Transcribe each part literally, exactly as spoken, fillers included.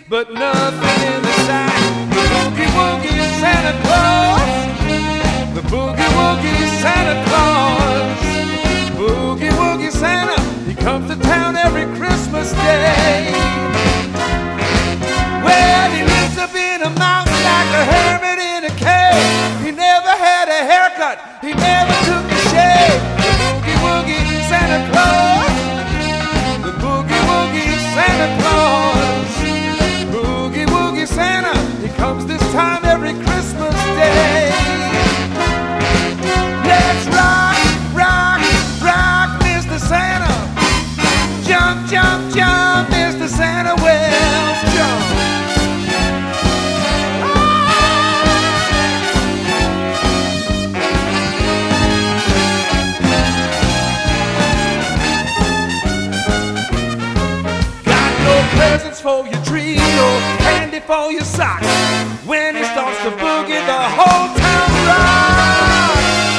but nothing in the sight. The boogie woogie Santa Claus, the boogie woogie Santa Claus, boogie woogie Santa, he comes to town every Christmas Day. Well, he lives up in a mountain like a hermit in a cave. He never had a haircut, he never took a shave. The boogie woogie Santa Claus, the boogie woogie Santa Claus, boogie woogie Santa, he comes this time every Christmas Day. Let's rock, rock, rock, Mister Santa. Jump, jump, jump, Mister Santa, well, jump. Presents for your tree or candy for your socks. When he starts to boogie, the whole town rocks.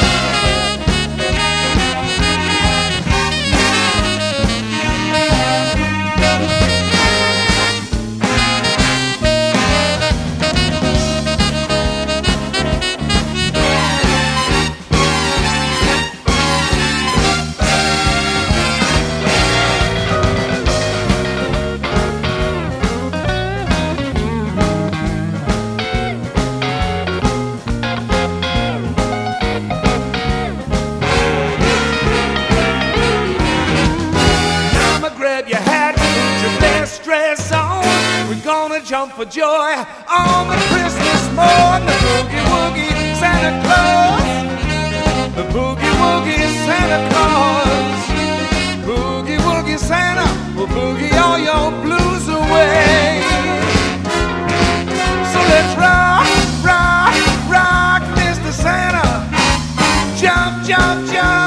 Jump for joy on the Christmas morn. The boogie woogie Santa Claus, the boogie woogie Santa Claus, boogie woogie Santa will boogie all your blues away. So let's rock, rock, rock, Mister Santa. Jump, jump, jump.